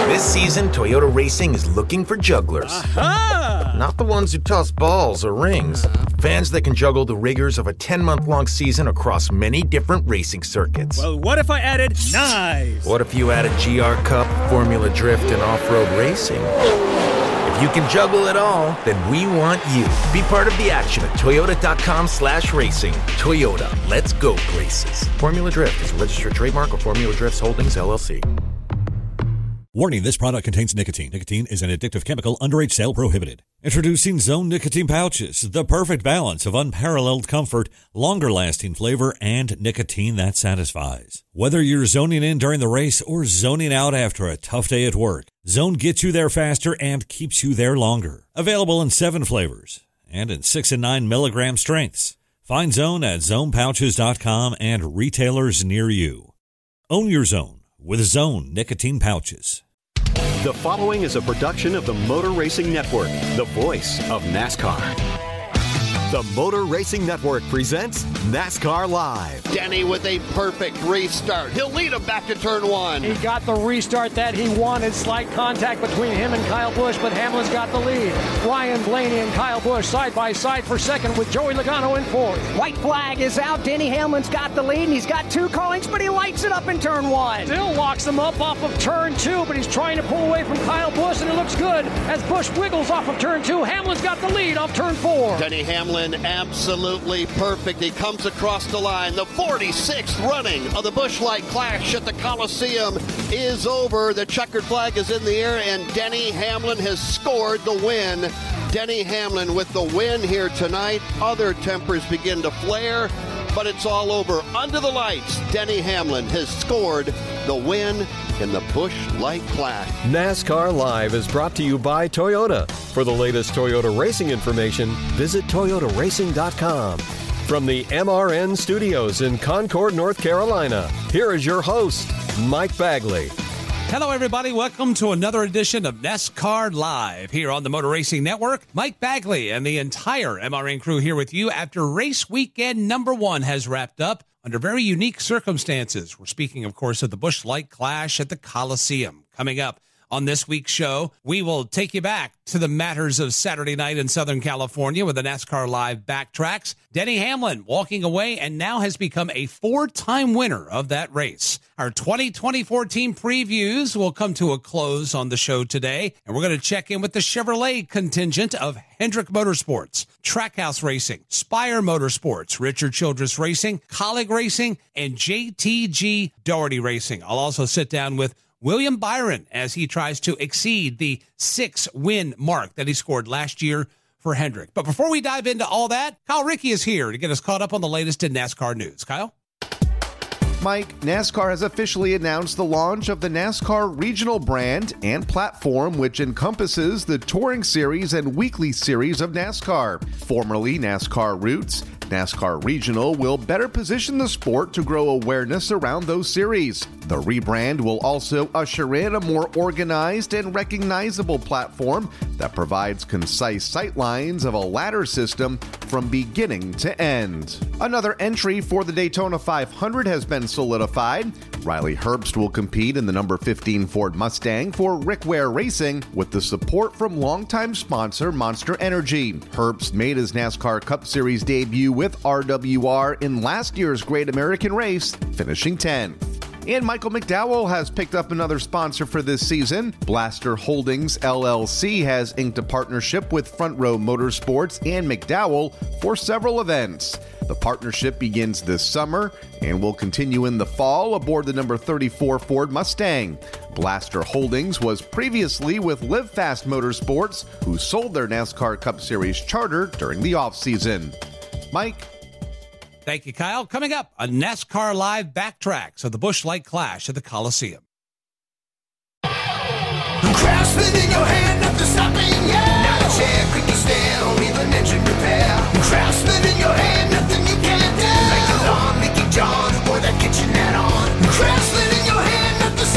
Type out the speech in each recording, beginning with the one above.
This season, Toyota Racing is looking for jugglers. Aha! Not the ones who toss balls or rings. Fans that can juggle the rigors of a 10-month-long season across many different racing circuits. Well, what if I added knives? What if you added GR Cup, Formula Drift, and off-road racing? If you can juggle it all, then we want you. Be part of the action at toyota.com/racing. Toyota, let's go places. Formula Drift is a registered trademark of Formula Drifts Holdings, LLC. Warning, this product contains nicotine. Nicotine is an addictive chemical. Underage sale prohibited. Introducing Zone Nicotine Pouches, the perfect balance of unparalleled comfort, longer-lasting flavor, and nicotine that satisfies. Whether you're zoning in during the race or zoning out after a tough day at work, Zone gets you there faster and keeps you there longer. Available in 7 flavors and in 6 and 9 milligram strengths. Find Zone at zonepouches.com and retailers near you. Own your Zone with Zone Nicotine Pouches. The following is a production of the Motor Racing Network, the voice of NASCAR. The Motor Racing Network presents NASCAR Live. Denny with a perfect restart. He'll lead him back to turn 1. He got the restart that he wanted. Slight contact between him and Kyle Busch, but Hamlin's got the lead. Ryan Blaney and Kyle Busch side by side for second with Joey Logano in fourth. White flag is out. Denny Hamlin's got the lead, and he's got 2 callings, but he lights it up in turn 1. Still locks him up off of turn 2, but he's trying to pull away from Kyle Busch, and it looks good as Busch wiggles off of turn 2. Hamlin's got the lead off turn 4. Denny Hamlin absolutely perfect. He comes across the line. The 46th running of the Busch Light Clash at the Coliseum is over. The checkered flag is in the air, and Denny Hamlin has scored the win. Denny Hamlin with the win here tonight. Other tempers begin to flare, but it's all over. Under the lights, Denny Hamlin has scored the win in the Busch Light Clash. NASCAR Live is brought to you by Toyota. For the latest Toyota racing information, visit toyotaracing.com. From the MRN Studios in Concord, North Carolina, here is your host, Mike Bagley. Hello, everybody. Welcome to another edition of NASCAR Live here on the Motor Racing Network. Mike Bagley and the entire MRN crew here with you after race weekend number 1 has wrapped up under very unique circumstances. We're speaking, of course, of the Busch Light Clash at the Coliseum. Coming up on this week's show, we will take you back to the matters of Saturday night in Southern California with the NASCAR Live backtracks. Denny Hamlin walking away and now has become a 4-time winner of that race. Our 2024 team previews will come to a close on the show today, and we're going to check in with the Chevrolet contingent of Hendrick Motorsports, Trackhouse Racing, Spire Motorsports, Richard Childress Racing, Colleague Racing, and JTG Doherty Racing. I'll also sit down with William Byron as he tries to exceed the 6-win mark that he scored last year for Hendrick. But before we dive into all that, Kyle Rickey is here to get us caught up on the latest in NASCAR news. Kyle? Mike, NASCAR has officially announced the launch of the NASCAR regional brand and platform, which encompasses the Touring Series and Weekly Series of NASCAR. Formerly NASCAR Roots, NASCAR Regional will better position the sport to grow awareness around those series. The rebrand will also usher in a more organized and recognizable platform that provides concise sightlines of a ladder system from beginning to end. Another entry for the Daytona 500 has been solidified. Riley Herbst will compete in the number 15 Ford Mustang for Rick Ware Racing with the support from longtime sponsor Monster Energy. Herbst made his NASCAR Cup Series debut with RWR in last year's Great American Race, finishing 10th. And Michael McDowell has picked up another sponsor for this season. Blaster Holdings LLC has inked a partnership with Front Row Motorsports and McDowell for several events. The partnership begins this summer and will continue in the fall aboard the number 34 Ford Mustang. Blaster Holdings was previously with Live Fast Motorsports, who sold their NASCAR Cup Series charter during the offseason. Mike? Thank you, Kyle. Coming up, a NASCAR Live backtracks of the Busch Light Clash at the Coliseum. Craftsman in your hand, nothing stopping, yeah. Not a chair, quick stand, or even engine repair. Craftsman in your hand, nothing you can't do. Like the lawn, Mickey John, or that kitchen add-on. Craftsman in your hand, nothing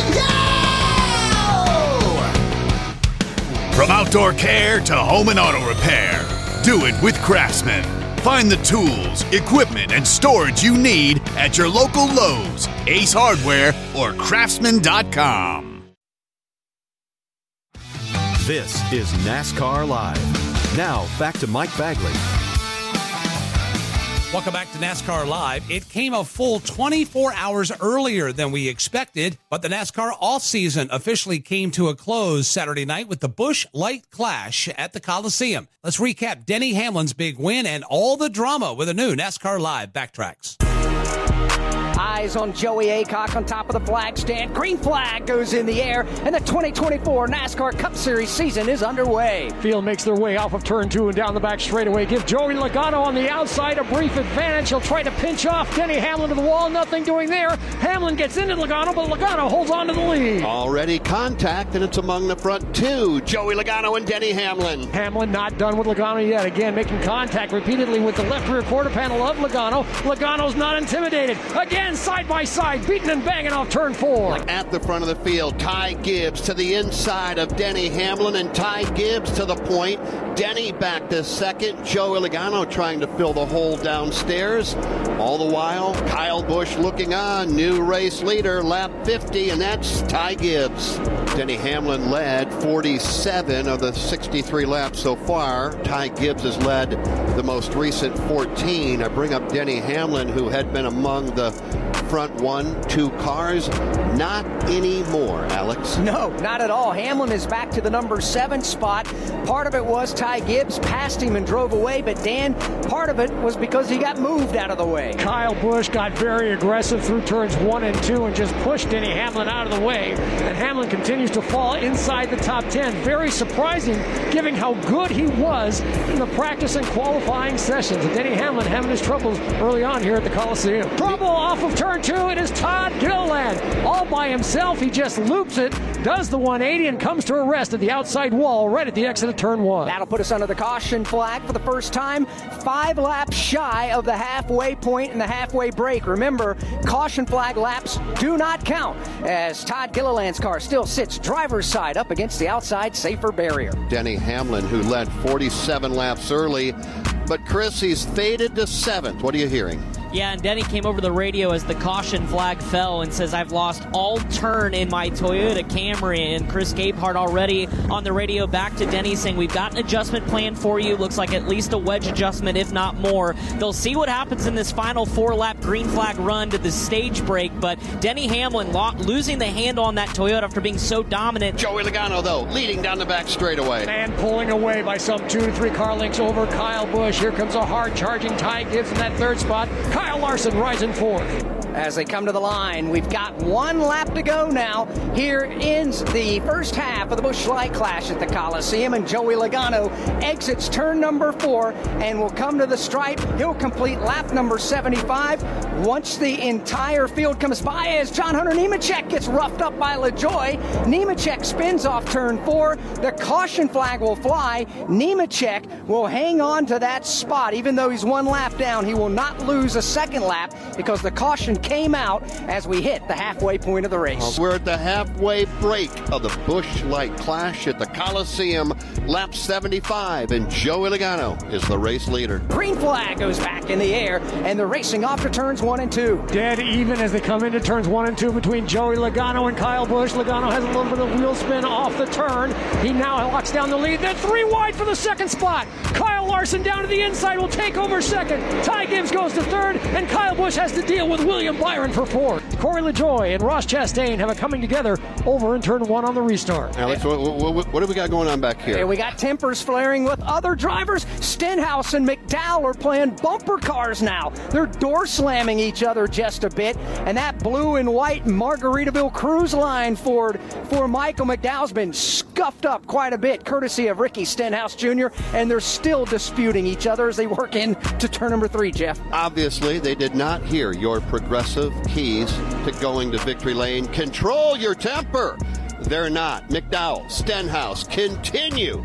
stopping, yeah. From outdoor care to home and auto repair, do it with Craftsman. Find the tools, equipment, and storage you need at your local Lowe's, Ace Hardware, or Craftsman.com. This is NASCAR Live. Now, back to Mike Bagley. Welcome back to NASCAR Live. It came a full 24 hours earlier than we expected, but the NASCAR off-season officially came to a close Saturday night with the Busch Light Clash at the Coliseum. Let's recap Denny Hamlin's big win and all the drama with a new NASCAR Live Backtracks. Eyes on Joey Aycock on top of the flag stand. Green flag goes in the air, and the 2024 NASCAR Cup Series season is underway. Field makes their way off of turn 2 and down the back straightaway. Give Joey Logano on the outside a brief advantage. He'll try to pinch off Denny Hamlin to the wall. Nothing doing there. Hamlin gets into Logano, but Logano holds on to the lead. Already contact, and it's among the front two. Joey Logano and Denny Hamlin. Hamlin not done with Logano yet. Again, making contact repeatedly with the left rear quarter panel of Logano. Logano's not intimidated. Again, side by side, beating and banging off turn 4. At the front of the field, Ty Gibbs to the inside of Denny Hamlin, and Ty Gibbs to the point. Denny back to second. Joey Logano trying to fill the hole downstairs. All the while, Kyle Busch looking on. New race leader, lap 50, and that's Ty Gibbs. Denny Hamlin led 47 of the 63 laps so far. Ty Gibbs has led the most recent 14. I bring up Denny Hamlin, who had been among the front 1-2 cars. Not anymore, Alex. No, not at all. Hamlin is back to the number 7 spot. Part of it was Ty Gibbs passed him and drove away, but Dan, part of it was because he got moved out of the way. Kyle Busch got very aggressive through turns 1 and 2 and just pushed Denny Hamlin out of the way, and Hamlin continues to fall inside the top 10. Very surprising, given how good he was in the practice and qualifying sessions. And Denny Hamlin having his troubles early on here at the Coliseum. Trouble off of turn 2, it is Todd Gilliland. All by himself, he just loops it, does the 180, and comes to a rest at the outside wall right at the exit of turn 1. That'll put us under the caution flag for the first time. 5 laps shy of the halfway point and the halfway break. Remember, caution flag laps do not count, as Todd Gilliland's car still sits driver's side up against the outside safer barrier. Denny Hamlin, who led 47 laps early, but Chris, he's faded to 7th. What are you hearing? Yeah, and Denny came over the radio as the caution flag fell and says, I've lost all turn in my Toyota Camry. And Chris Gabehart already on the radio back to Denny saying, we've got an adjustment plan for you. Looks like at least a wedge adjustment, if not more. They'll see what happens in this final 4-lap green flag run to the stage break. But Denny Hamlin losing the handle on that Toyota after being so dominant. Joey Logano, though, leading down the back straightaway. And pulling away by some 2 to 3 car lengths over Kyle Busch. Here comes a hard-charging Ty Gibbs in that 3rd spot. Kyle Larson rising 4th. As they come to the line, we've got 1 lap to go now. Here ends the first half of the Busch Light Clash at the Coliseum, and Joey Logano exits turn number 4 and will come to the stripe. He'll complete lap number 75 once the entire field comes by, as John Hunter Nemechek gets roughed up by LaJoie. Nemechek spins off turn 4. The caution flag will fly. Nemechek will hang on to that spot. Even though he's 1 lap down, he will not lose a 2nd lap because the caution came out as we hit the halfway point of the race. We're at the halfway break of the Busch Light Clash at the Coliseum, lap 75, and Joey Logano is the race leader. Green flag goes back in the air, and they're racing off to turns 1 and 2. Dead even as they come into turns 1 and 2 between Joey Logano and Kyle Busch. Logano has a little bit of wheel spin off the turn. He now locks down the lead. Then 3 wide for the 2nd spot. Kyle Larson down to the inside will take over 2nd. Ty Gibbs goes to 3rd, and Kyle Busch has to deal with William Byron for 4th. Corey LaJoie and Ross Chastain have a coming together over in turn 1 on the restart. Alex, what do we got going on back here? Yeah, we got tempers flaring with other drivers. Stenhouse and McDowell are playing bumper cars now. They're door slamming each other just a bit, and that blue and white Margaritaville Cruise Line Ford for Michael McDowell's been scuffed up quite a bit, courtesy of Ricky Stenhouse Jr., and they're still disputing each other as they work into turn number 3, Jeff. Obviously, they did not hear your progressive keys to going to victory lane. Control your temper. They're not. McDowell, Stenhouse continue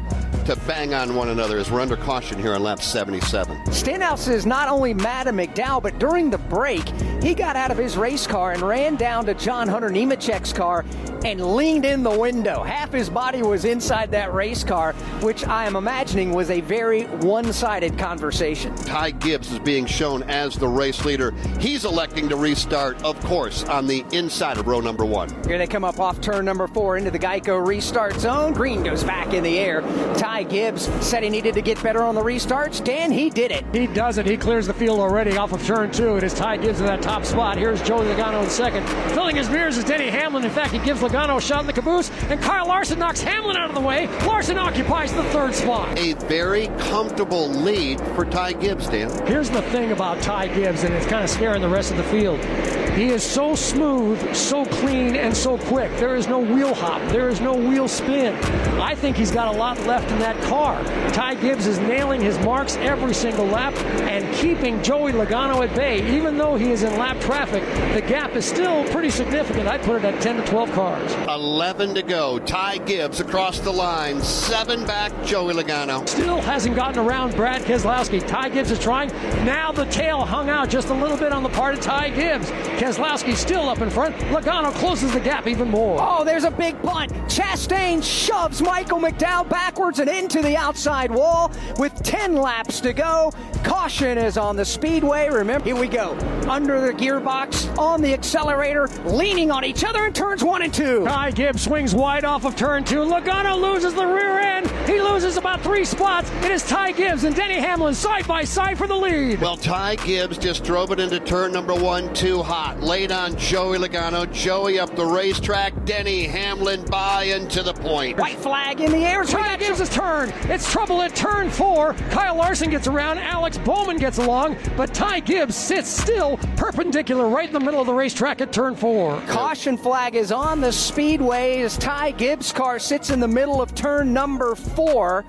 to bang on one another as we're under caution here on lap 77. Stenhouse is not only mad at McDowell, but during the break, he got out of his race car and ran down to John Hunter Nemechek's car and leaned in the window. Half his body was inside that race car, which I am imagining was a very one-sided conversation. Ty Gibbs is being shown as the race leader. He's electing to restart, of course, on the inside of row number 1. Here they come up off turn number 4 into the Geico restart zone. Green goes back in the air. Ty Gibbs said he needed to get better on the restarts. Dan, he did it. He does it. He clears the field already off of turn 2. It is Ty Gibbs in that top spot. Here's Joey Logano in second. Filling his mirrors is Denny Hamlin. In fact, he gives Logano a shot in the caboose, and Kyle Larson knocks Hamlin out of the way. Larson occupies the third spot. A very comfortable lead for Ty Gibbs, Dan. Here's the thing about Ty Gibbs, and it's kind of scaring the rest of the field. He is so smooth, so clean, and so quick. There is no wheel hop. There is no wheel spin. I think he's got a lot left in that car. Ty Gibbs is nailing his marks every single lap and keeping Joey Logano at bay. Even though he is in lap traffic, the gap is still pretty significant. I'd put it at 10 to 12 cars. 11 to go. Ty Gibbs across the line. 7 back, Joey Logano. Still hasn't gotten around Brad Keselowski. Ty Gibbs is trying. Now the tail hung out just a little bit on the part of Ty Gibbs. Keselowski still up in front. Logano closes the gap even more. Oh, there's a big bunt. Chastain shoves Michael McDowell backwards and into the outside wall with 10 laps to go. Caution is on the speedway. Remember, here we go. Under the gearbox, on the accelerator, leaning on each other in turns 1 and 2. Ty Gibbs swings wide off of turn 2. Logano loses the rear end. He loses about 3 spots. It is Ty Gibbs and Denny Hamlin side by side for the lead. Well, Ty Gibbs just drove it into turn number 1 too hot. Laid on Joey Logano. Joey up the racetrack. Denny Hamlin by and to the point. White flag in the air. Ty Gibbs' turn. It's trouble at turn 4. Kyle Larson gets around. Alex Bowman gets along. But Ty Gibbs sits still perpendicular right in the middle of the racetrack at turn 4. Caution flag is on the speedway as Ty Gibbs' car sits in the middle of turn number 4.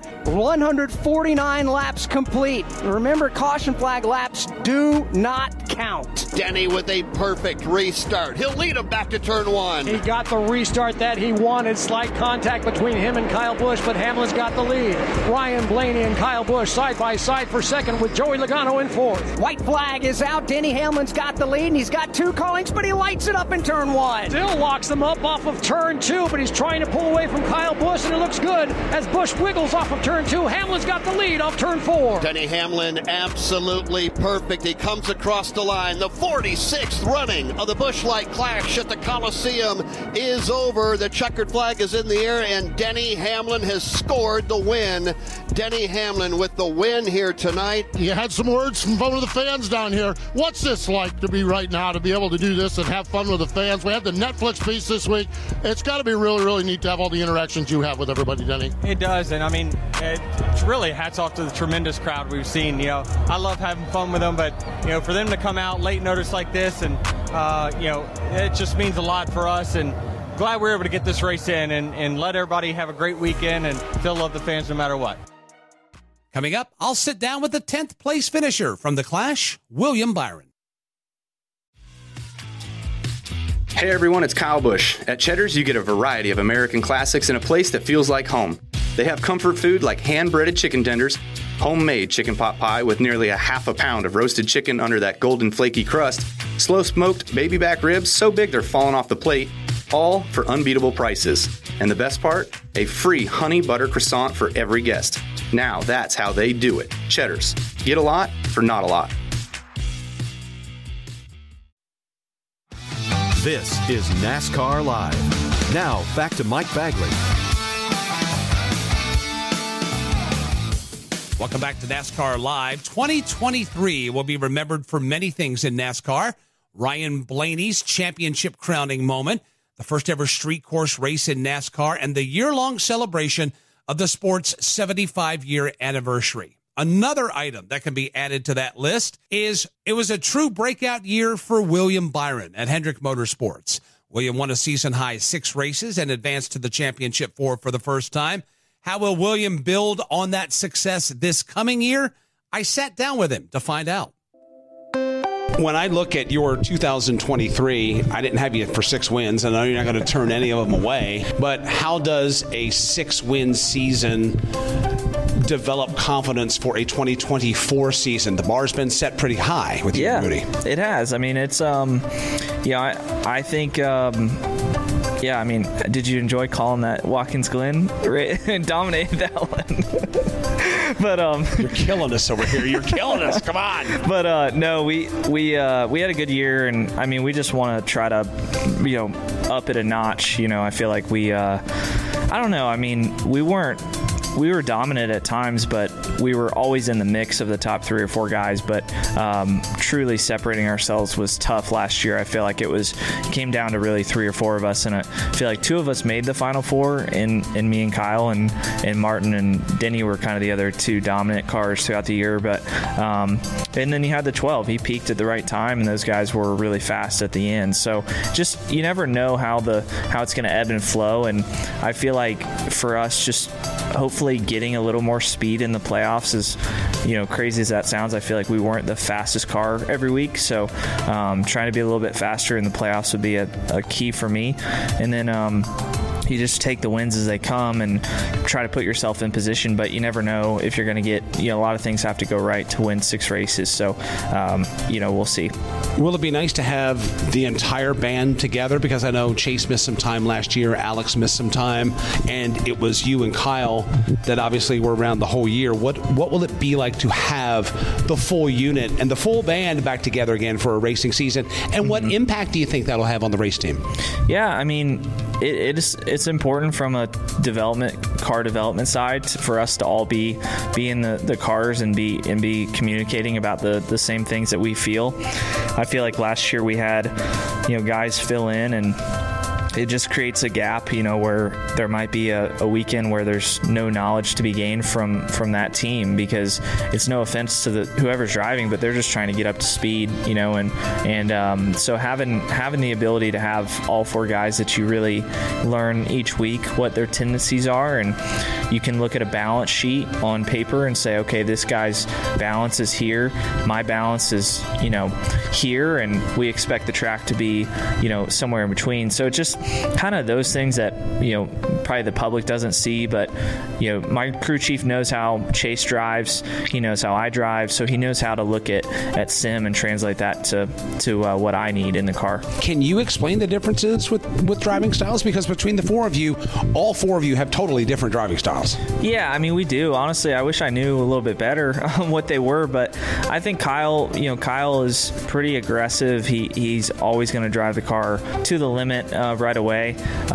149 laps complete. Remember, caution flag laps do not count. Denny with a perfect restart. He'll lead him back to turn 1. He got the restart that he wanted. Slight contact between him and Kyle Busch, but Hamlin's got the lead. Ryan Blaney and Kyle Busch side by side for second with Joey Logano in fourth. White flag is out. Denny Hamlin's got the lead, and he's got 2 callings, but he lights it up in turn 1. Still locks them up off of turn 2, but he's trying to pull away from Kyle Busch, and it looks good as Busch wiggles off of turn 2. Hamlin's got the lead off turn 4. Denny Hamlin absolutely perfect. He comes across the line. The 46th running of the Busch Light Clash at the Coliseum is over. The checkered flag is in the air, and Denny Hamlin has scored the win. Denny Hamlin with the win here tonight. You had some words from one of the fans down here. What's this like to be right now, to be able to do this and have fun with the fans? We had the Netflix piece this week. It's got to be really, really neat to have all the interactions you have with everybody, Denny. It does, and I mean, it's really hats off to the tremendous crowd we've seen. You know, I love having fun with them, but, you know, for them to come out late notice like this and, you know, it just means a lot for us, and glad we're able to get this race in and let everybody have a great weekend and still love the fans no matter what. Coming up, I'll sit down with the 10th place finisher from the Clash, William Byron. Hey everyone, it's Kyle Busch. At Cheddar's, you get a variety of American classics in a place that feels like home. They have comfort food like hand-breaded chicken tenders, homemade chicken pot pie with nearly a half a pound of roasted chicken under that golden flaky crust, slow-smoked baby back ribs so big they're falling off the plate, all for unbeatable prices. And the best part? A free honey butter croissant for every guest. Now that's how they do it. Cheddar's. Get a lot for not a lot. This is NASCAR Live. Now, back to Mike Bagley. Welcome back to NASCAR Live. 2023 will be remembered for many things in NASCAR. Ryan Blaney's championship crowning moment, the first ever street course race in NASCAR, and the year-long celebration of the sport's 75-year anniversary. Another item that can be added to that list is it was a true breakout year for William Byron at Hendrick Motorsports. William won a season-high 6 races and advanced to the championship 4 for the first time. How will William build on that success this coming year? I sat down with him to find out. When I look at your 2023, I didn't have you for 6 wins. I know you're not going to turn any of them away, but how does a 6-win season develop confidence for a 2024 season? The bar's been set pretty high with you, Rudy. It has. I mean, it's I think. Yeah, I mean, did you enjoy calling that Watkins Glen? Dominated that one. But you're killing us over here. You're killing us. Come on. But no, we had a good year, and I mean, we just want to try to, up it a notch. I feel like I don't know. I mean, we were dominant at times, but we were always in the mix of the top 3 or 4 guys. But truly separating ourselves was tough last year. I feel like it came down to really 3 or 4 of us, and I feel like 2 of us made the Final Four, in me and Kyle, and Martin and Denny were kind of the other 2 dominant cars throughout the year. But and then you had the 12. He peaked at the right time, and those guys were really fast at the end. So just you never know how it's going to ebb and flow. And I feel like for us, just hopefully getting a little more speed in the playoffs is, crazy as that sounds, I feel like we weren't the fastest car every week. So trying to be a little bit faster in the playoffs would be a key for me. And then you just take the wins as they come and try to put yourself in position, but you never know if you're going to get, a lot of things have to go right to win 6 races. So, we'll see. Will it be nice to have the entire band together? Because I know Chase missed some time last year, Alex missed some time, and it was you and Kyle that obviously were around the whole year. What will it be like to have the full unit and the full band back together again for a racing season? And what impact do you think that'll have on the race team? Yeah, I mean, it's important from a car development side for us to all be in the cars and be communicating about the same things that we feel. I feel like last year we had guys fill in, and it just creates a gap, where there might be a weekend where there's no knowledge to be gained from that team, because it's no offense to whoever's driving, but they're just trying to get up to speed, and so having the ability to have all 4 guys that you really learn each week what their tendencies are, and you can look at a balance sheet on paper and say, okay, this guy's balance is here, my balance is here, and we expect the track to be somewhere in between. So it's just kind of those things that probably the public doesn't see, but my crew chief knows how Chase drives, he knows how I drive, so he knows how to look at sim and translate that to what I need in the car. Can you explain the differences with driving styles? Because between the 4 of you, all 4 of you have totally different driving styles. Yeah, I mean, we do. Honestly, I wish I knew a little bit better what they were, but I think Kyle is pretty aggressive. He's always going to drive the car to the limit right away.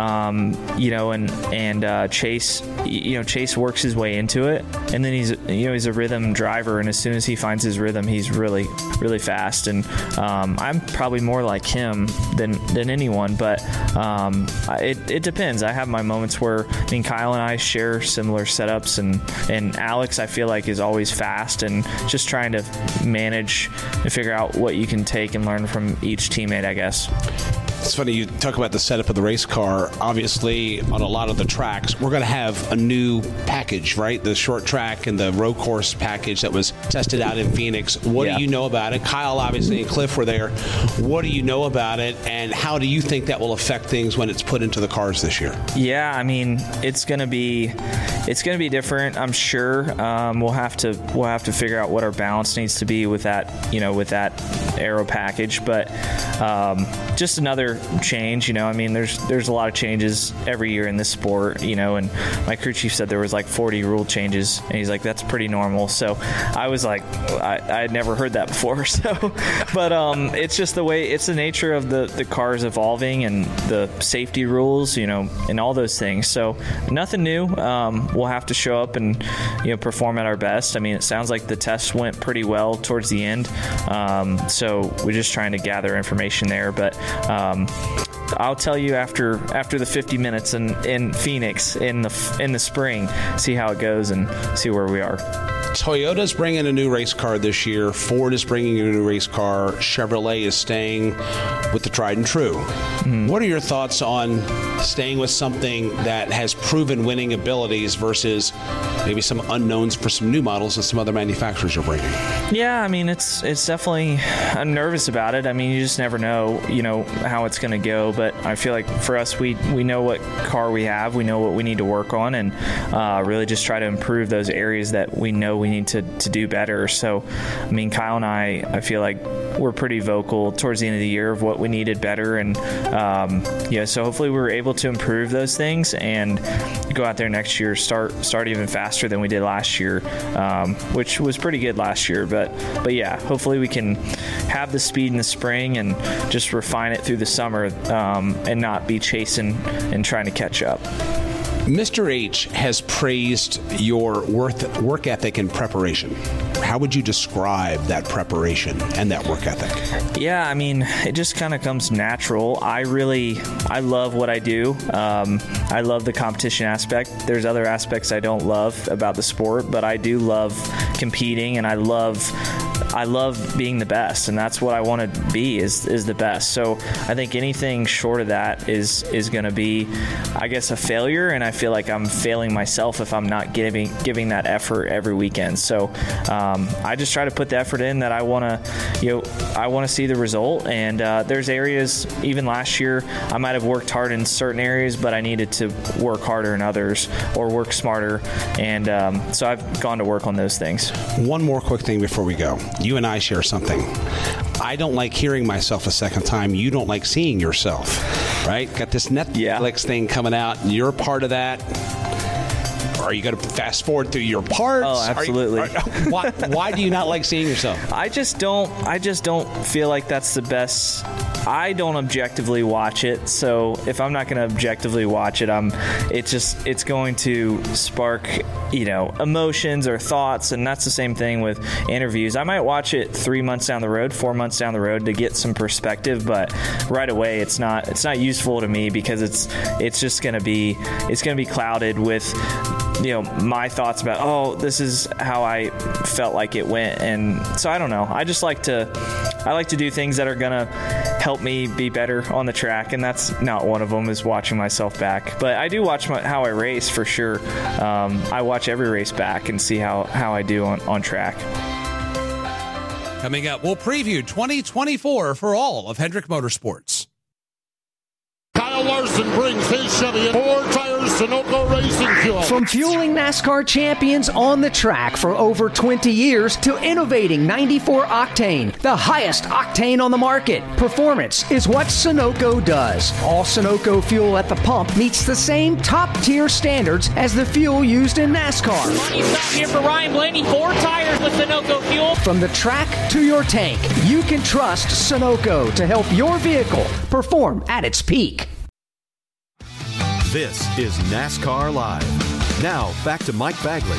And Chase, Chase works his way into it, and then he's a rhythm driver, and as soon as he finds his rhythm, he's really, really fast. And I'm probably more like him than anyone, but it depends. I have my moments where Kyle and I share similar setups, and Alex, I feel like, is always fast, and just trying to manage and figure out what you can take and learn from each teammate, I guess. It's funny you talk about the setup of the race car. Obviously, on a lot of the tracks, we're going to have a new package, right? The short track and the road course package that was tested out in Phoenix. What do you know about it? Kyle, obviously, and Cliff were there. What do you know about it, and how do you think that will affect things when it's put into the cars this year? Yeah, I mean, it's going to be different, I'm sure. We'll have to figure out what our balance needs to be with that, with that aero package, but just another change. I mean, there's a lot of changes every year in this sport, and my crew chief said there was like 40 rule changes, and he's like, that's pretty normal. So I was like, I had never heard that before. So, but it's just it's the nature of the cars evolving and the safety rules, and all those things. So nothing new. We'll have to show up and perform at our best. I mean, it sounds like the tests went pretty well towards the end. So we're just trying to gather information there, but I'll tell you after the 50 minutes in Phoenix in the spring, see how it goes and see where we are. Toyota's bringing a new race car this year. Ford is bringing a new race car. Chevrolet is staying with the tried and true. What are your thoughts on staying with something that has proven winning abilities versus maybe some unknowns for some new models that some other manufacturers are bringing? Yeah, I mean, it's definitely, I'm nervous about it. I mean, you just never know, how it's going to go. But I feel like for us, we know what car we have. We know what we need to work on and really just try to improve those areas that we know we need to do better. So, I mean, Kyle and I feel like we're pretty vocal towards the end of the year of what we needed better. And, so hopefully we were able to improve those things and go out there next year, start even faster than we did last year, which was pretty good last year. But yeah, hopefully we can have the speed in the spring and just refine it through the summer and not be chasing and trying to catch up. Mr. H has praised your work ethic and preparation. How would you describe that preparation and that work ethic? Yeah, I mean, it just kind of comes natural. I love what I do. I love the competition aspect. There's other aspects I don't love about the sport, but I do love competing, and I love being the best, and that's what I want to be is the best. So I think anything short of that is going to be, I guess, a failure, and I feel like I'm failing myself if I'm not giving that effort every weekend. So I just try to put the effort in that I want to see the result. And there's areas, even last year, I might have worked hard in certain areas, but I needed to work harder in others or work smarter. And so I've gone to work on those things. One more quick thing before we go. You and I share something. I don't like hearing myself a second time. You don't like seeing yourself, right? Got this Netflix thing coming out. You're a part of that. Are you going to fast forward through your parts? Oh, absolutely. Why do you not like seeing yourself? I just don't feel like that's the best. I don't objectively watch it, so if I'm not going to objectively watch it, it's going to spark, emotions or thoughts, and that's the same thing with interviews. I might watch it 3 months down the road, 4 months down the road to get some perspective, but right away it's not useful to me because it's just going to be clouded with my thoughts about, this is how I felt like it went. And so I don't know. I like to do things that are going to help me be better on the track. And that's not one of them, is watching myself back. But I do watch how I race for sure. I watch every race back and see how I do on track. Coming up, we'll preview 2024 for all of Hendrick Motorsports. Kyle Larson brings his Chevy in 4 tires, Sunoco Racing Fuel. From fueling NASCAR champions on the track for over 20 years to innovating 94 octane, the highest octane on the market, performance is what Sunoco does. All Sunoco fuel at the pump meets the same top-tier standards as the fuel used in NASCAR. Money stop here for Ryan Blaney. 4 tires with Sunoco fuel. From the track to your tank, you can trust Sunoco to help your vehicle perform at its peak. This is NASCAR Live. Now, back to Mike Bagley.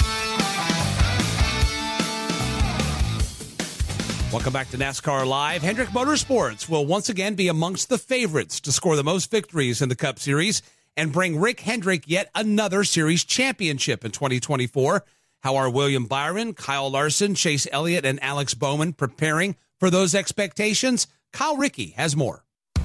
Welcome back to NASCAR Live. Hendrick Motorsports will once again be amongst the favorites to score the most victories in the Cup Series and bring Rick Hendrick yet another series championship in 2024. How are William Byron, Kyle Larson, Chase Elliott, and Alex Bowman preparing for those expectations? Kyle Rickey has more.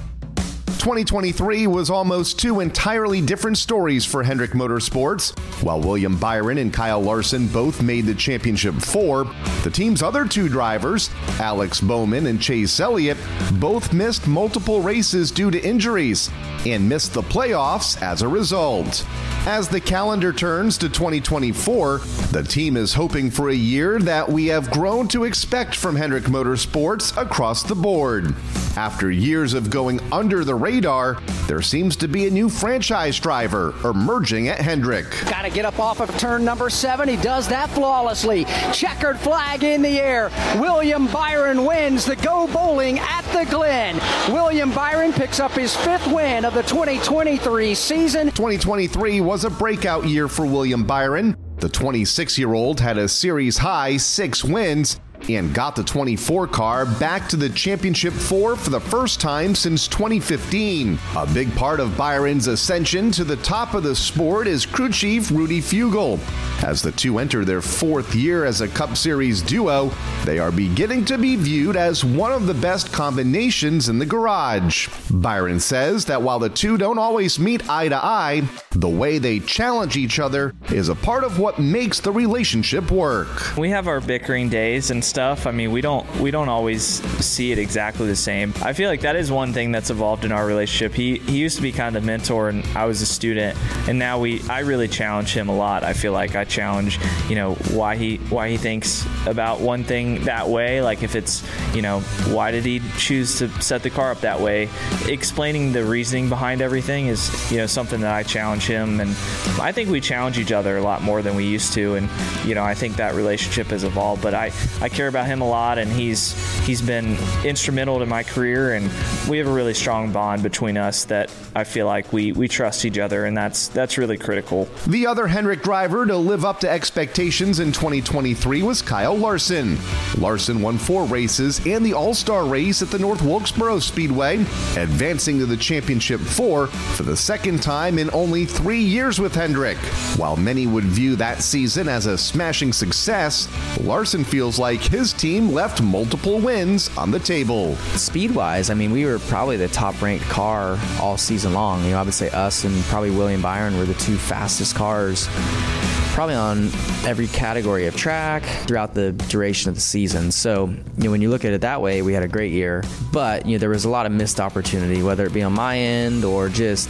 2023 was almost 2 entirely different stories for Hendrick Motorsports. While William Byron and Kyle Larson both made the championship 4, the team's other 2 drivers, Alex Bowman and Chase Elliott, both missed multiple races due to injuries and missed the playoffs as a result. As the calendar turns to 2024, the team is hoping for a year that we have grown to expect from Hendrick Motorsports across the board. After years of going under the radar, there seems to be a new franchise driver emerging at Hendrick. Got to get up off of turn number 7. He does that flawlessly. Checkered flag in the air. William Byron wins the Go Bowling at the Glen. William Byron picks up his 5th win of the 2023 season. 2023 was a breakout year for William Byron. The 26-year-old had a series high 6 wins, and got the 24 car back to the Championship 4 for the first time since 2015. A big part of Byron's ascension to the top of the sport is crew chief Rudy Fugle. As the two enter their 4th year as a Cup Series duo, they are beginning to be viewed as one of the best combinations in the garage. Byron says that while the two don't always meet eye to eye, the way they challenge each other is a part of what makes the relationship work. We have our bickering days and stuff. I mean, we don't always see it exactly the same. I feel like that is one thing that's evolved in our relationship. He used to be kind of the mentor and I was a student, and now I really challenge him a lot. I feel like I challenge, why he thinks about one thing that way. Like if it's, why did he choose to set the car up that way? Explaining the reasoning behind everything is, something that I challenge him, and I think we challenge each other a lot more than we used to, and I think that relationship has evolved. But I care about him a lot, and he's been instrumental to my career, and we have a really strong bond between us that I feel like we trust each other, and that's really critical. The other Hendrick driver to live up to expectations in 2023 was Kyle Larson. Larson won 4 races and the All-Star race at the North Wilkesboro Speedway, advancing to the Championship 4 for the second time in only 3 years with Hendrick. While many would view that season as a smashing success, Larson feels like his team left multiple wins on the table. Speed-wise, I mean, we were probably the top-ranked car all season long. I would say us and probably William Byron were the 2 fastest cars probably on every category of track throughout the duration of the season. So, when you look at it that way, we had a great year. But, there was a lot of missed opportunity, whether it be on my end or just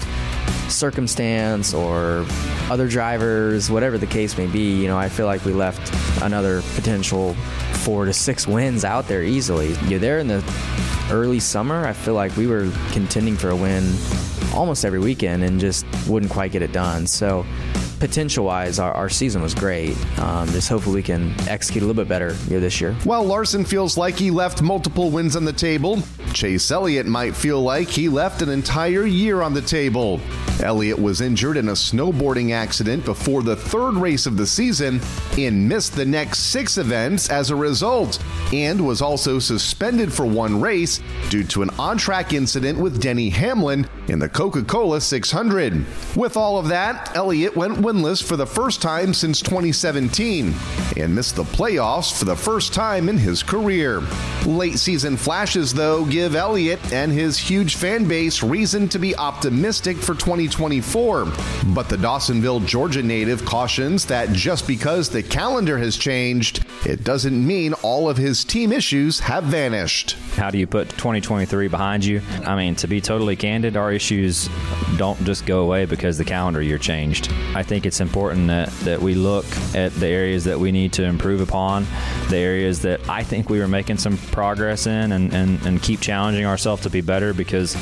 circumstance or other drivers, whatever the case may be. I feel like we left another potential 4 to 6 wins out there easily. There in the early summer, I feel like we were contending for a win almost every weekend and just wouldn't quite get it done. So potential-wise, our season was great. Just hopefully we can execute a little bit better this year. While Larson feels like he left multiple wins on the table, Chase Elliott might feel like he left an entire year on the table. Elliott was injured in a snowboarding accident before the 3rd race of the season and missed the next 6 events as a result, and was also suspended for 1 race due to an on-track incident with Denny Hamlin in the Coca-Cola 600. With all of that, Elliott went winless for the first time since 2017 and missed the playoffs for the first time in his career. Late season flashes, though, give Elliott and his huge fan base reason to be optimistic for 2024. But the Dawsonville, Georgia native cautions that just because the calendar has changed, it doesn't mean all of his team issues have vanished. How do you put 2023 behind you? I mean, to be totally candid, our issues don't just go away because the calendar year changed. I think it's important that we look at the areas that we need to improve upon, the areas that I think we were making some progress in, and keep challenging ourselves to be better, because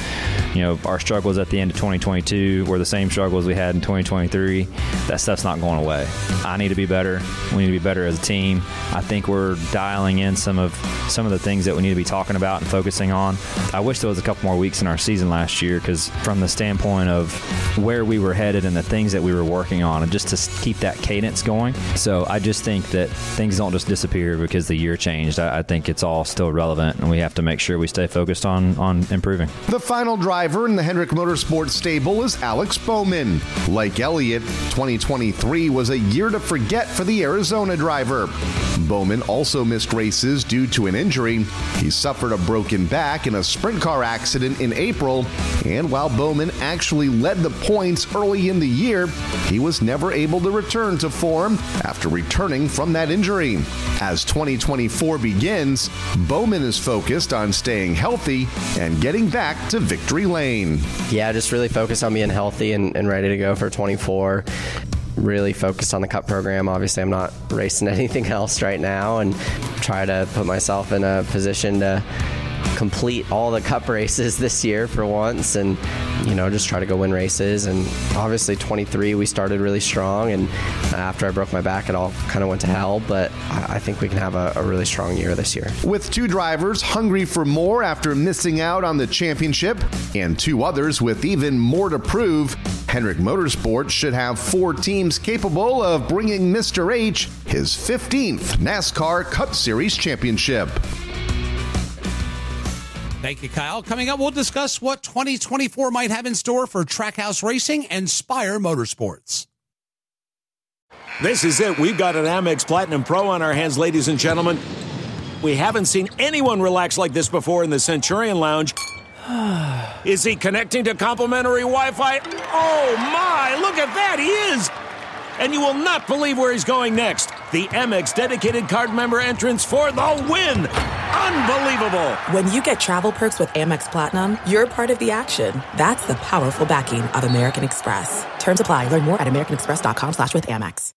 our struggles at the end of 2022 were the same struggles we had in 2023. That stuff's not going away. I need to be better. We need to be better as a team. I think we're dialing in some of the things that we need to be talking about and focusing on. I wish there was a couple more weeks in our season last year, because from the standpoint of where we were headed and the things that we were working on, and just to keep that cadence going. So I just think that things don't just disappear because the year changed. I think it's all still relevant, and we have to make sure we stay focused on improving. The final driver in the Hendrick Motorsports stable is Alex Bowman. Like Elliott, 2023 was a year to forget for the Arizona driver. Bowman also missed races due to an injury. He suffered a broken back in a sprint car accident in April, and while Bowman actually led the points early in the year, he was never able to return to form after returning from that injury. As 2024 begins, Bowman is focused on staying healthy and getting back to victory lane. Yeah, just really focused on being healthy and ready to go for 24. Really focused on the Cup program. Obviously, I'm not racing anything else right now, and try to put myself in a position to complete all the cup races this year for once and, just try to go win races. And obviously 23, we started really strong. And after I broke my back, it all kind of went to hell. But I think we can have a really strong year this year. With 2 drivers hungry for more after missing out on the championship and 2 others with even more to prove, Hendrick Motorsports should have 4 teams capable of bringing Mr. H his 15th NASCAR Cup Series championship. Thank you, Kyle. Coming up, we'll discuss what 2024 might have in store for Trackhouse Racing and Spire Motorsports. This is it. We've got an Amex Platinum Pro on our hands, ladies and gentlemen. We haven't seen anyone relax like this before in the Centurion Lounge. Is he connecting to complimentary Wi-Fi? Oh, my! Look at that! He is! And you will not believe where he's going next. The Amex dedicated card member entrance for the win. Unbelievable. When you get travel perks with Amex Platinum, you're part of the action. That's the powerful backing of American Express. Terms apply. Learn more at americanexpress.com/withAmex.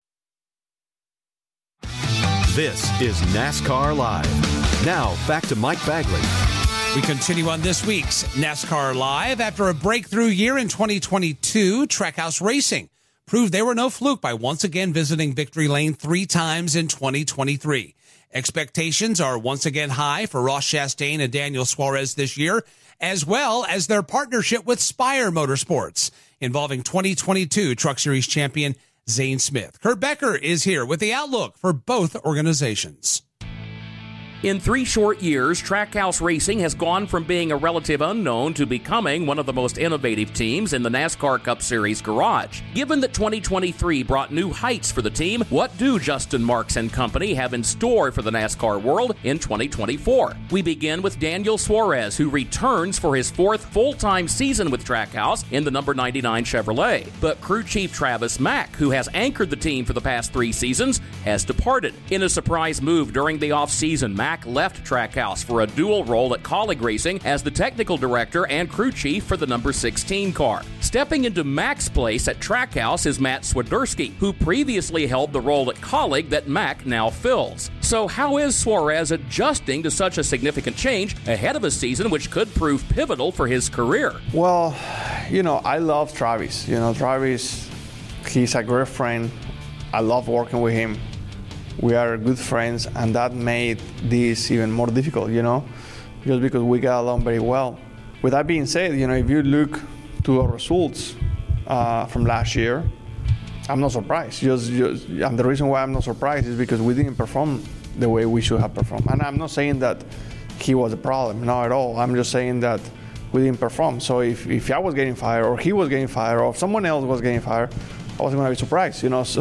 This is NASCAR Live. Now, back to Mike Bagley. We continue on this week's NASCAR Live. After a breakthrough year in 2022, Trackhouse Racing proved they were no fluke by once again visiting victory lane 3 times in 2023. Expectations are once again high for Ross Chastain and Daniel Suarez this year, as well as their partnership with Spire Motorsports, involving 2022 Truck Series champion Zane Smith. Kurt Becker is here with the outlook for both organizations. In 3 short years, Trackhouse Racing has gone from being a relative unknown to becoming one of the most innovative teams in the NASCAR Cup Series garage. Given that 2023 brought new heights for the team, what do Justin Marks and company have in store for the NASCAR world in 2024? We begin with Daniel Suarez, who returns for his 4th full-time season with Trackhouse in the number 99 Chevrolet. But crew chief Travis Mack, who has anchored the team for the past 3 seasons, has departed. In a surprise move during the offseason, Mack left Trackhouse for a dual role at Colleague Racing as the technical director and crew chief for the number 16 car. Stepping into Mack's place at Trackhouse is Matt Swiderski, who previously held the role at Colleague that Mack now fills. So how is Suarez adjusting to such a significant change ahead of a season which could prove pivotal for his career? Well, I love Travis. Travis, he's a great friend. I love working with him. We are good friends, and that made this even more difficult, just because we got along very well. With that being said, if you look to our results from last year, I'm not surprised. And the reason why I'm not surprised is because we didn't perform the way we should have performed. And I'm not saying that he was a problem, not at all. I'm just saying that we didn't perform. So if I was getting fired, or he was getting fired, or if someone else was getting fired, I wasn't going to be surprised,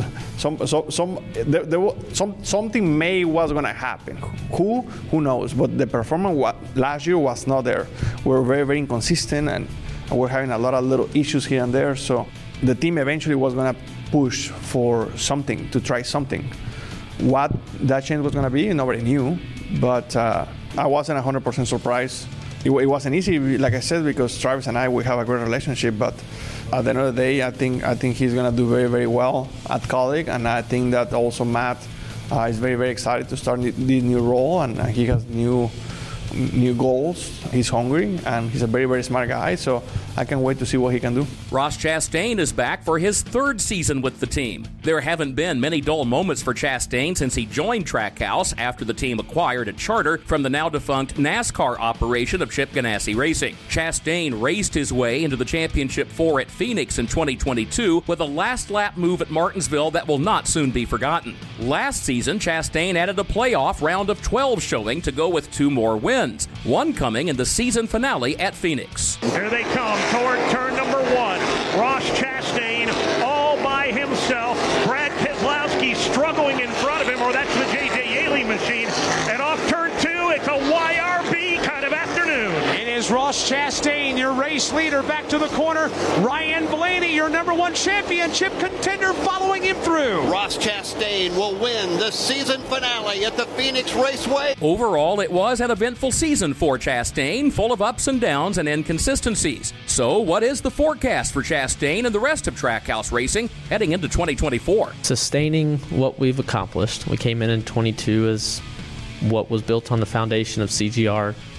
something was going to happen. Who knows? But the performance last year was not there. We were very, very inconsistent, and we're having a lot of little issues here and there. So the team eventually was going to push for something, to try something. What that change was going to be, nobody knew. But I wasn't 100% surprised. It wasn't easy, like I said, because Travis and we have a great relationship, but at the end of the day, I think he's going to do very, very well at Colleague, and I think that also Matt is very, very excited to start this new role, and he has new goals. He's hungry, and he's a very, very smart guy, so I can't wait to see what he can do. Ross Chastain is back for his 3rd season with the team. There haven't been many dull moments for Chastain since he joined Trackhouse after the team acquired a charter from the now-defunct NASCAR operation of Chip Ganassi Racing. Chastain raced his way into the Championship 4 at Phoenix in 2022 with a last-lap move at Martinsville that will not soon be forgotten. Last season, Chastain added a playoff round of 12 showing to go with 2 more wins, one coming in the season finale at Phoenix. Here they come toward turn number 1. Ross Chastain all by himself. Brad Keselowski struggling in front of him, or that's the J.J. Yaley machine. And off turn 2, it's a YRB kind of afternoon. It is Ross Chastain, your race leader, back to the corner. Ryan Blaney, your number 1 championship contender, following him through. Ross Chastain will win the season finale at the Phoenix Raceway. Overall, it was an eventful season for Chastain, full of ups and downs and inconsistencies. So, what is the forecast for Chastain and the rest of Trackhouse Racing heading into 2024? Sustaining what we've accomplished. We came in 22 as what was built on the foundation of CGR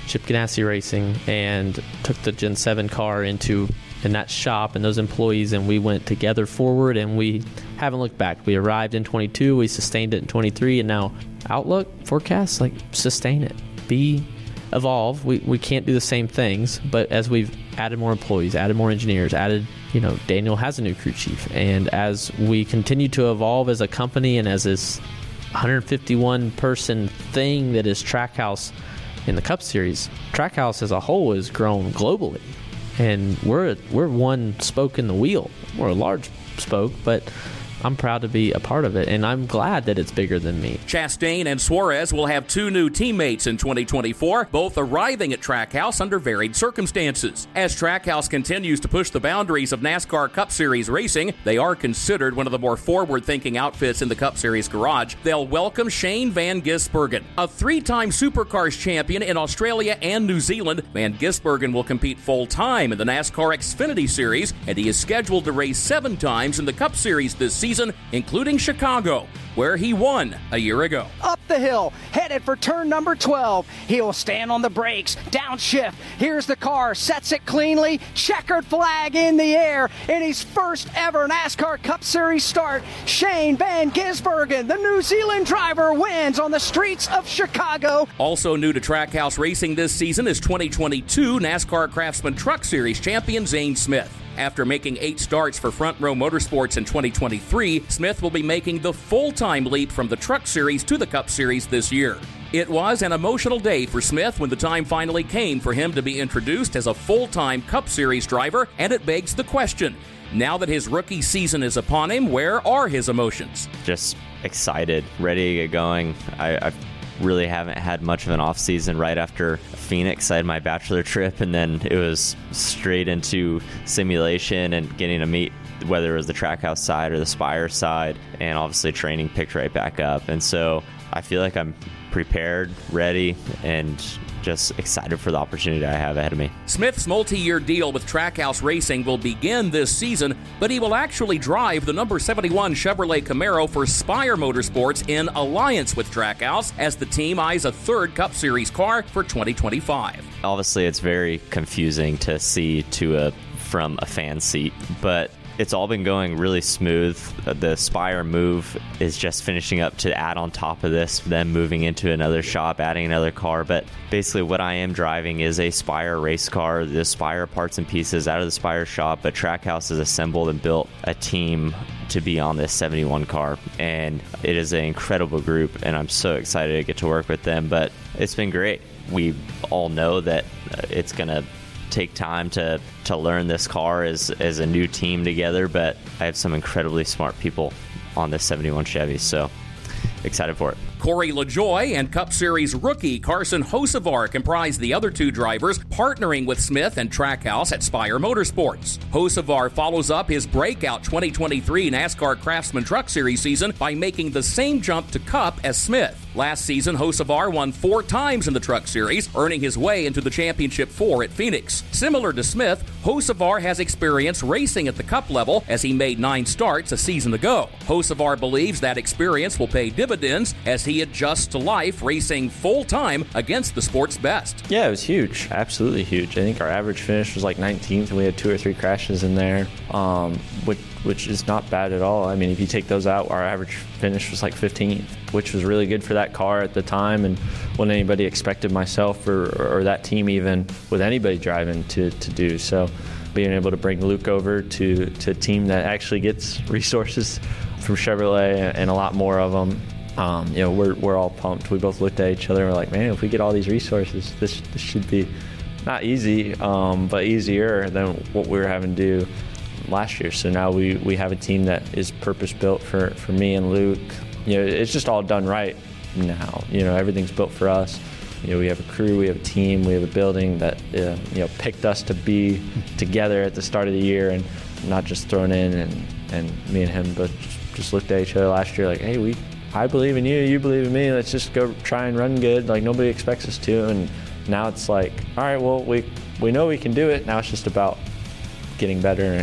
Chip Ganassi Racing and took the Gen 7 car in that shop and those employees, and we went together forward, and we haven't looked back. We arrived in 22, we sustained it in 23, and now outlook, forecast, like sustain it. Evolve. We can't do the same things, but as we've added more employees, added more engineers, Daniel has a new crew chief, and as we continue to evolve as a company and as this 151 person thing that is Trackhouse in the Cup Series, Trackhouse as a whole has grown globally, and we're one spoke in the wheel. We're a large spoke, but I'm proud to be a part of it, and I'm glad that it's bigger than me. Chastain and Suarez will have 2 new teammates in 2024, both arriving at Trackhouse under varied circumstances. As Trackhouse continues to push the boundaries of NASCAR Cup Series racing, they are considered one of the more forward-thinking outfits in the Cup Series garage. They'll welcome Shane Van Gisbergen, a 3-time Supercars champion in Australia and New Zealand. Van Gisbergen will compete full-time in the NASCAR Xfinity Series, and he is scheduled to race 7 times in the Cup Series this season, including Chicago, where he won a year ago. Up the hill, headed for turn number 12. He'll stand on the brakes, downshift. Here's the car, sets it cleanly, checkered flag in the air. In his first ever NASCAR Cup Series start, Shane Van Gisbergen, the New Zealand driver, wins on the streets of Chicago. Also new to Trackhouse Racing this season is 2022 NASCAR Craftsman Truck Series champion Zane Smith. After making 8 starts for Front Row Motorsports in 2023, Smith will be making the full-time leap from the Truck Series to the Cup Series this year. It was an emotional day for Smith when the time finally came for him to be introduced as a full-time Cup Series driver, and it begs the question, now that his rookie season is upon him, where are his emotions? Just excited, ready to get going. I really haven't had much of an off season. Right after Phoenix, I had my bachelor trip, and then it was straight into simulation and getting to meet, whether it was the Trackhouse side or the Spire side, and obviously training picked right back up. And so I feel like I'm prepared, ready, and just excited for the opportunity I have ahead of me. Smith's multi-year deal with Trackhouse Racing will begin this season, but he will actually drive the number 71 Chevrolet Camaro for Spire Motorsports in alliance with Trackhouse as the team eyes a 3rd Cup Series car for 2025. Obviously, it's very confusing to see from a fan seat, but it's all been going really smooth. The Spire move is just finishing up to add on top of this, then moving into another shop, adding another car. But basically what I am driving is a Spire race car, the Spire parts and pieces out of the Spire shop, but Trackhouse has assembled and built a team to be on this 71 car. And it is an incredible group, and I'm so excited to get to work with them. But it's been great. We all know that it's going to take time to learn this car as a new team together, but I have some incredibly smart people on this 71 Chevy, so excited for it. Corey LaJoie and Cup Series rookie Carson Hocevar comprise the other 2 drivers partnering with Smith and Trackhouse at Spire Motorsports. Hocevar follows up his breakout 2023 NASCAR Craftsman Truck Series season by making the same jump to Cup as Smith. Last season, Hocevar won 4 times in the Truck Series, earning his way into the Championship 4 at Phoenix. Similar to Smith, Hocevar has experience racing at the Cup level as he made 9 starts a season ago. Hocevar believes that experience will pay dividends as he adjusts to life racing full-time against the sport's best. Yeah, it was huge. Absolutely huge. I think our average finish was like 19th, and we had 2 or 3 crashes in there, which is not bad at all. I mean, if you take those out, our average finish was like 15th, which was really good for that car at the time, and wasn't anybody expected, myself or that team even, with anybody driving to do. So being able to bring Luke over to a team that actually gets resources from Chevrolet and a lot more of them, we're all pumped. We both looked at each other and we're like, man, if we get all these resources, this should be not easy, but easier than what we were having to do last year. So now we have a team that is purpose-built for me and Luke. It's just all done right now. Everything's built for us. We have a crew, we have a team, we have a building that picked us to be together at the start of the year, and not just thrown in and me and him, but just looked at each other last year like, hey, I believe in you, you believe in me, let's just go try and run good. Like, nobody expects us to, and now it's like, all right, well, we know we can do it. Now it's just about getting better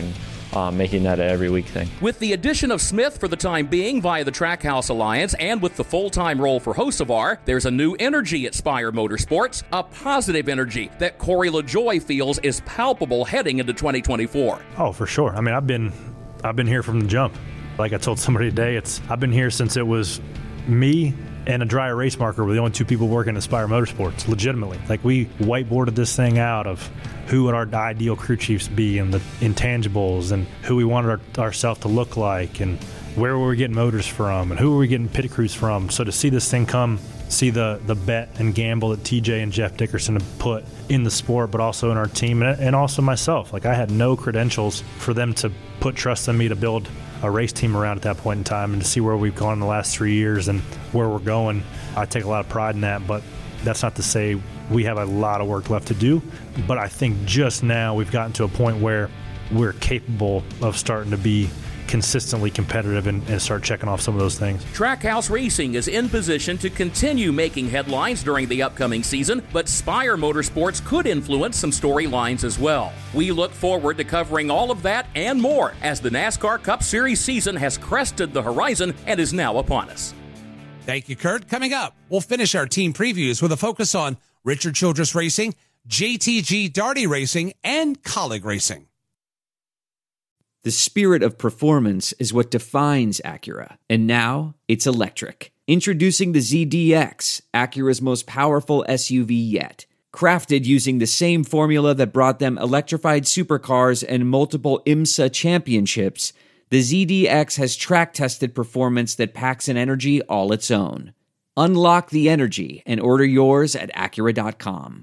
making that an every week thing. With the addition of Smith for the time being via the Trackhouse Alliance and with the full-time role for Hocevar, there's a new energy at Spire Motorsports, a positive energy that Corey LaJoie feels is palpable heading into 2024. Oh, for sure. I mean, I've been here from the jump. Like I told somebody today, I've been here since it was me and a Dryer Race Marker were the only two people working at Spire Motorsports, legitimately. Like, we whiteboarded this thing out of who would our ideal crew chiefs be and the intangibles and who we wanted ourselves to look like and where were we getting motors from and who were we getting pit crews from. So to see this thing come, see the bet and gamble that TJ and Jeff Dickerson have put in the sport, but also in our team and also myself. Like, I had no credentials for them to put trust in me to build a race team around at that point in time, and to see where we've gone in the last 3 years and where we're going. I take a lot of pride in that, but that's not to say we have a lot of work left to do. But I think just now we've gotten to a point where we're capable of starting to be consistently competitive and start checking off some of those things. Trackhouse Racing is in position to continue making headlines during the upcoming season, but Spire Motorsports could influence some storylines as well. We look forward to covering all of that and more as the NASCAR Cup Series season has crested the horizon and is now upon us. Thank you, Kurt. Coming up, we'll finish our team previews with a focus on Richard Childress Racing, JTG Daugherty Racing, and Colleague Racing. The spirit of performance is what defines Acura, and now it's electric. Introducing the ZDX, Acura's most powerful SUV yet. Crafted using the same formula that brought them electrified supercars and multiple IMSA championships, the ZDX has track-tested performance that packs an energy all its own. Unlock the energy and order yours at Acura.com.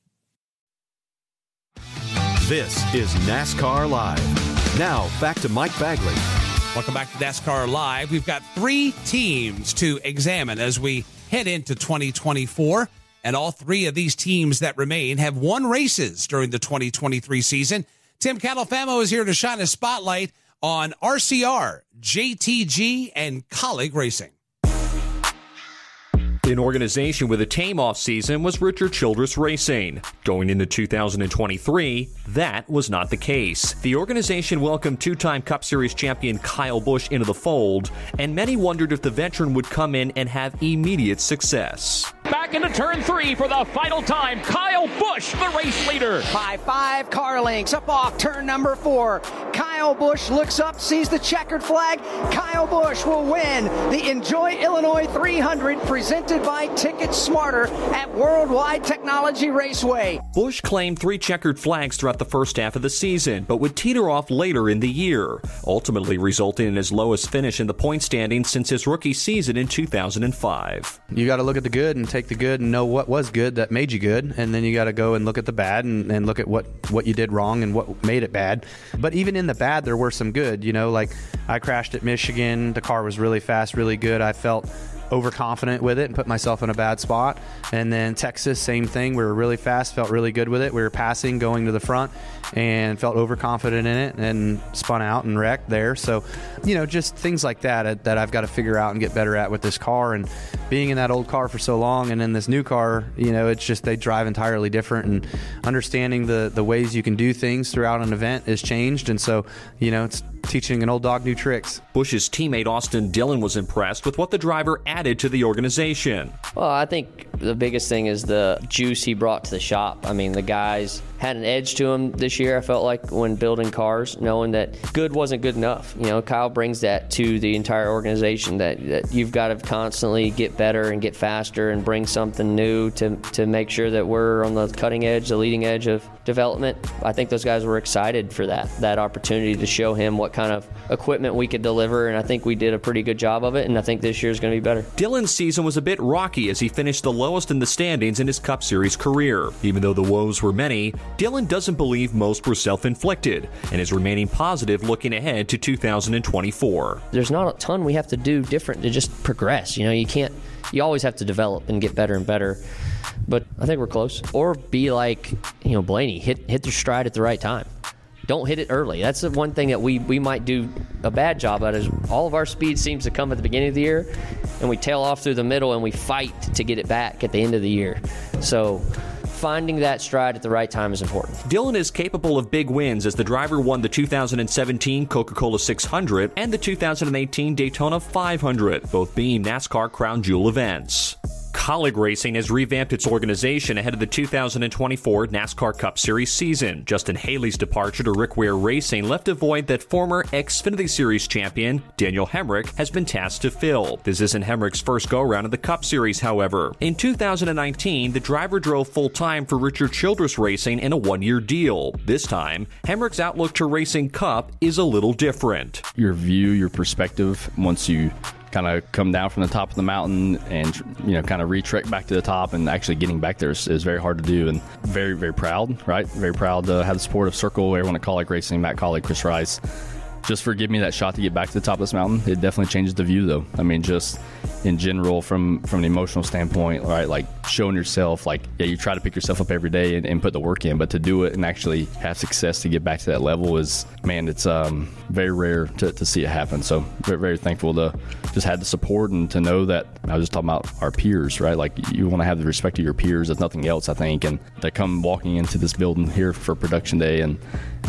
This is NASCAR Live. Now, back to Mike Bagley. Welcome back to NASCAR Live. We've got 3 teams to examine as we head into 2024, and all 3 of these teams that remain have won races during the 2023 season. Tim Catalfamo is here to shine a spotlight on RCR, JTG, and Colleague Racing. An organization with a tame off-season was Richard Childress Racing. Going into 2023, that was not the case. The organization welcomed 2-time Cup Series champion Kyle Busch into the fold, and many wondered if the veteran would come in and have immediate success. Back into turn 3 for the final time. Kyle Busch, the race leader. High 5 car links up off turn number 4. Kyle Busch looks up, sees the checkered flag. Kyle Busch will win the Enjoy Illinois 300 presented by Ticket Smarter at Worldwide Technology Raceway. Busch claimed 3 checkered flags throughout the first half of the season, but would teeter off later in the year, ultimately resulting in his lowest finish in the point standings since his rookie season in 2005. You got to look at the good and take the good and know what was good that made you good, and then you got to go and look at the bad and look at what you did wrong and what made it bad. But even in the bad, there were some good. You know, like I crashed at Michigan. The car was really fast, really good. I felt overconfident with it and put myself in a bad spot. And then Texas, same thing. We were really fast, felt really good with it. We were passing, going to the front, and felt overconfident in it and spun out and wrecked there. So, you know, just things like that I've got to figure out and get better at with this car. And being in that old car for so long and in this new car, you know, it's just they drive entirely different, and understanding the ways you can do things throughout an event has changed. And so, you know, it's teaching an old dog new tricks. Busch's teammate Austin Dillon was impressed with what the driver added to the organization. Well, I think the biggest thing is the juice he brought to the shop. I mean, the guys had an edge to him this year, I felt like, when building cars, knowing that good wasn't good enough. You know, Kyle brings that to the entire organization, that you've got to constantly get better and get faster and bring something new to make sure that we're on the cutting edge, the leading edge of development. I think those guys were excited for that opportunity to show him what kind of equipment we could deliver, and I think we did a pretty good job of it, and I think this year's going to be better. Dillon's season was a bit rocky as he finished the lowest in the standings in his Cup Series career. Even though the woes were many, Dillon doesn't believe most were self-inflicted and is remaining positive looking ahead to 2024. There's not a ton we have to do different to just progress. You know, you always have to develop and get better and better. But I think we're close. Or be like, you know, Blaney, hit your stride at the right time. Don't hit it early. That's the one thing that we might do a bad job at, is all of our speed seems to come at the beginning of the year, and we tail off through the middle and we fight to get it back at the end of the year. So finding that stride at the right time is important. Dillon is capable of big wins as the driver won the 2017 Coca-Cola 600 and the 2018 Daytona 500, both being NASCAR Crown Jewel events. Colleague Racing has revamped its organization ahead of the 2024 NASCAR Cup Series season. Justin Haley's departure to Rick Ware Racing left a void that former Xfinity Series champion Daniel Hemrick has been tasked to fill. This isn't Hemrick's first go-around in the Cup Series, however. In 2019, the driver drove full-time for Richard Childress Racing in a one-year deal. This time, Hemrick's outlook to Racing Cup is a little different. Your view, your perspective, once you kind of come down from the top of the mountain and, kind of retrek back to the top, and actually getting back there is very hard to do, and very, very proud, right? Very proud to have the support of Circle, everyone at Colleague Racing, Matt Colleague, Chris Rice, just for giving me that shot to get back to the top of this mountain. It definitely changes the view, though. I mean, just in general, from an emotional standpoint, right? Like showing yourself, you try to pick yourself up every day and put the work in, but to do it and actually have success to get back to that level is, man, it's very rare to see it happen. So very, very thankful to just have the support and to know that. I was just talking about our peers, right? Like, you want to have the respect of your peers if nothing else, I think, and they come walking into this building here for production day and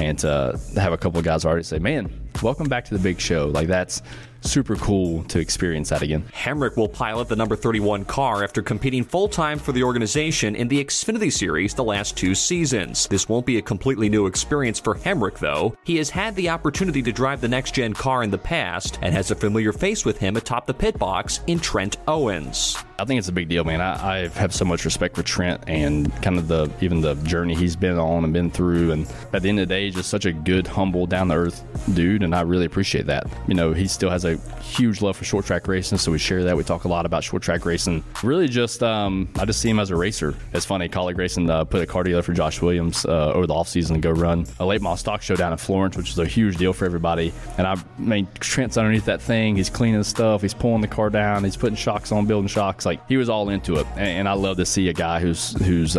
to have a couple of guys already say, man, welcome back to the big show. Like, that's super cool to experience that again. Hemrick will pilot the number 31 car after competing full-time for the organization in the Xfinity Series the last 2 seasons. This won't be a completely new experience for Hemrick, though. He has had the opportunity to drive the next-gen car in the past and has a familiar face with him atop the pit box in Trent Owens. I think it's a big deal, man. I have so much respect for Trent and kind of even the journey he's been on and been through. And at the end of the day, just such a good, humble, down-to-earth dude, and I really appreciate that. He still has a huge love for short track racing, so we share that. We talk a lot about short track racing. Really just, I just see him as a racer. It's funny, Colleague Racing put a car together for Josh Williams over the offseason to go run a late model stock show down in Florence, which is a huge deal for everybody. And Trent's underneath that thing. He's cleaning stuff. He's pulling the car down. He's putting shocks on, building shocks. Like, he was all into it. And I love to see a guy who's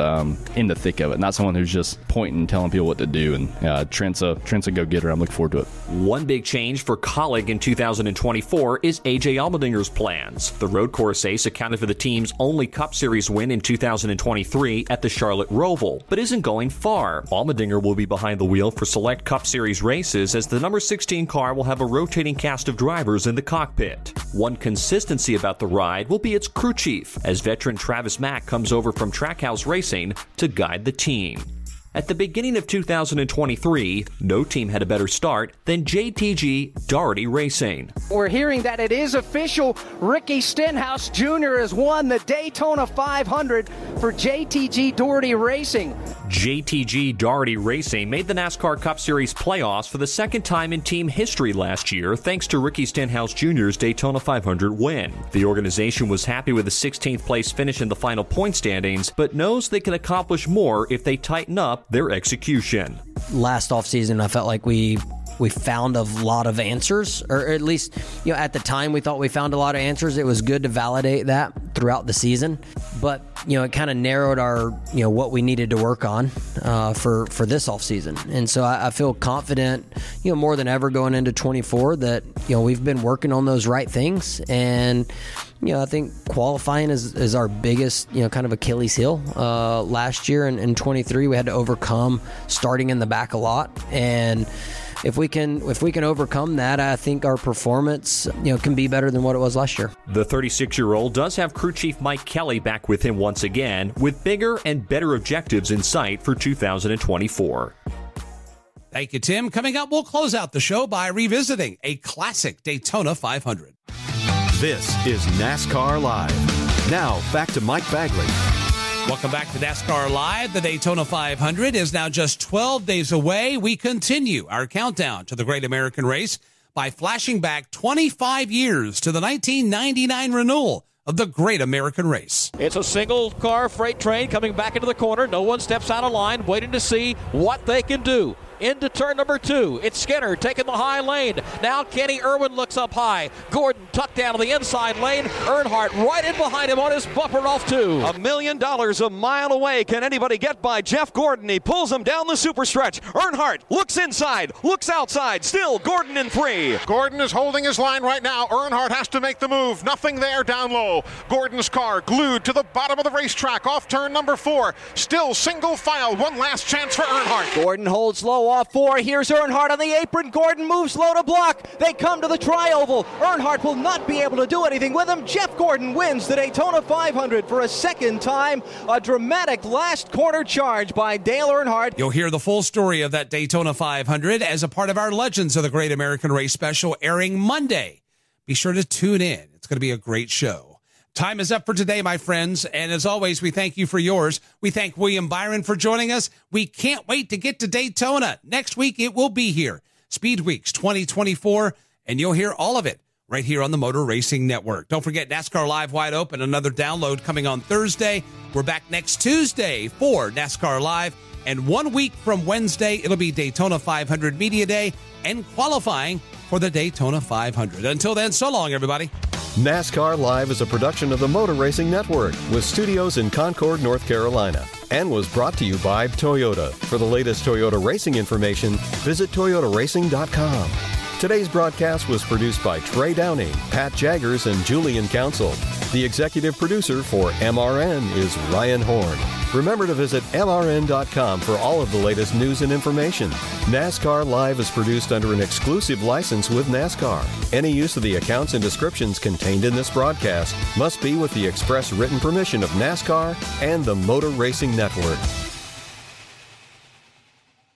in the thick of it, not someone who's just pointing and telling people what to do. And Trent's a go-getter. I'm looking forward to it. One big change for Colleague in 2024 is A.J. Allmendinger's plans. The road course ace accounted for the team's only Cup Series win in 2023 at the Charlotte Roval, but isn't going far. Allmendinger will be behind the wheel for select Cup Series races, as the number 16 car will have a rotating cast of drivers in the cockpit. One consistency about the ride will be its crew chief, as veteran Travis Mack comes over from Trackhouse Racing to guide the team. At the beginning of 2023, no team had a better start than JTG Daugherty Racing. We're hearing that it is official. Ricky Stenhouse Jr. has won the Daytona 500 for JTG Daugherty Racing. JTG Daugherty Racing made the NASCAR Cup Series playoffs for the second time in team history last year, thanks to Ricky Stenhouse Jr.'s Daytona 500 win. The organization was happy with the 16th place finish in the final point standings, but knows they can accomplish more if they tighten up their execution. Last offseason, I felt like we found a lot of answers, or at least, at the time we thought we found a lot of answers. It was good to validate that throughout the season, but it kind of narrowed our what we needed to work on for this offseason. And so I feel confident more than ever going into 24 that we've been working on those right things. And I think qualifying is our biggest, kind of Achilles heel. Last year in 23, we had to overcome starting in the back a lot. And if we can overcome that, I think our performance, can be better than what it was last year. The 36-year-old does have crew chief Mike Kelly back with him once again, with bigger and better objectives in sight for 2024. Thank you, Tim. Coming up, we'll close out the show by revisiting a classic Daytona 500. This is NASCAR Live. Now, back to Mike Bagley. Welcome back to NASCAR Live. The Daytona 500 is now just 12 days away. We continue our countdown to the Great American Race by flashing back 25 years to the 1999 renewal of the Great American Race. It's a single-car freight train coming back into the corner. No one steps out of line, waiting to see what they can do. into turn number 2. It's Skinner taking the high lane. Now Kenny Irwin looks up high. Gordon tucked down to the inside lane. Earnhardt right in behind him on his bumper off 2. $1 million a mile away. Can anybody get by Jeff Gordon? He pulls him down the super stretch. Earnhardt looks inside, looks outside. Still Gordon in 3. Gordon is holding his line right now. Earnhardt has to make the move. Nothing there down low. Gordon's car glued to the bottom of the racetrack off turn number 4. Still single file. One last chance for Earnhardt. Gordon holds low off 4. Here's Earnhardt on the apron. Gordon moves low to block. They come to the tri-oval. Earnhardt will not be able to do anything with him. Jeff Gordon wins the Daytona 500 for a second time. A dramatic last corner charge by Dale Earnhardt. You'll hear the full story of that Daytona 500 as a part of our Legends of the Great American Race special airing Monday. Be sure to tune in. It's going to be a great show. Time is up for today, my friends. And as always, we thank you for yours. We thank William Byron for joining us. We can't wait to get to Daytona. Next week, it will be here. Speed Weeks 2024, and you'll hear all of it right here on the Motor Racing Network. Don't forget NASCAR Live Wide Open, another download coming on Thursday. We're back next Tuesday for NASCAR Live. And 1 week from Wednesday, it'll be Daytona 500 Media Day and qualifying for the Daytona 500. Until then, so long, everybody. NASCAR Live is a production of the Motor Racing Network with studios in Concord, North Carolina, and was brought to you by Toyota. For the latest Toyota racing information, visit toyotaracing.com. Today's broadcast was produced by Trey Downing, Pat Jaggers, and Julian Council. The executive producer for MRN is Ryan Horn. Remember to visit MRN.com for all of the latest news and information. NASCAR Live is produced under an exclusive license with NASCAR. Any use of the accounts and descriptions contained in this broadcast must be with the express written permission of NASCAR and the Motor Racing Network.